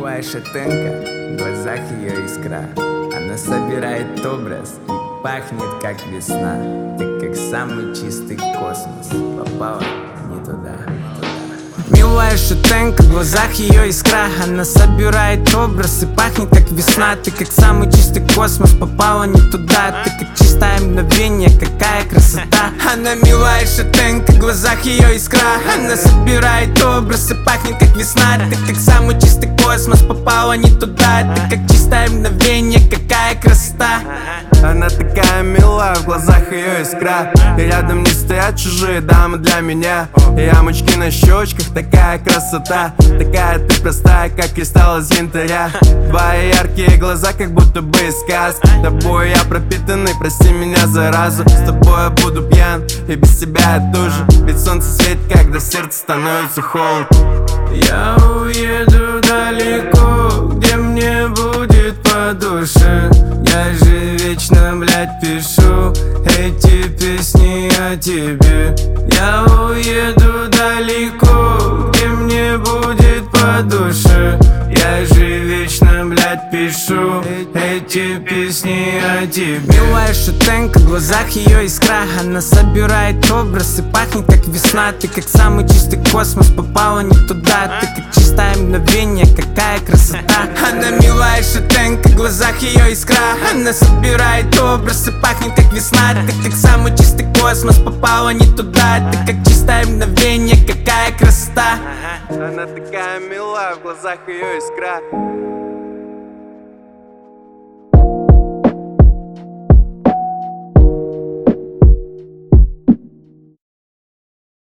Милая шатенка, в глазах ее искра. Она собирает образ и пахнет как весна. Ты как самый чистый космос, попала не туда. Милая шатенка, в глазах ее искра. Она собирает образ и пахнет как весна. Ты как самый чистый космос, попала не туда. Ты как чистое мгновение, какая красота. Она милая шатенка, в глазах ее искра. Она собирает образ и пахнет как весна. Ты как самый чистый космос, попала не туда. Ты как чистое мгновение, какая красота. Она такая милая, в глазах ее искра. И рядом не стоят чужие дамы для меня. И ямочки на щечках, такая красота. Такая ты простая, как кристалл из янтаря. Твои яркие глаза, как будто бы из сказки. Тобой я пропитанный, прости меня заразу. С тобой я буду пьян, и без тебя я тоже. Ведь солнце светит, когда сердце становится холодно. Я уеду далеко, где мне будет по душе. Я же вечно, блядь, пишу эти песни о тебе. Я уеду далеко, где мне будет по душе. Я же вечно, блядь, пишу эти песни о тебе. Милая шатенка, в глазах ее искра. Она собирает образ и пахнет как весна. Ты как самый чистый космос, попала не туда. Ты как чистое мгновение, какая красота. Она милая шатенка, в глазах ее искра. Она собирает образ и пахнет как весна. Ты как самый чистый космос, попала не туда. Ты как чистое мгновение, какая красота. Она такая милая, в глазах ее искра.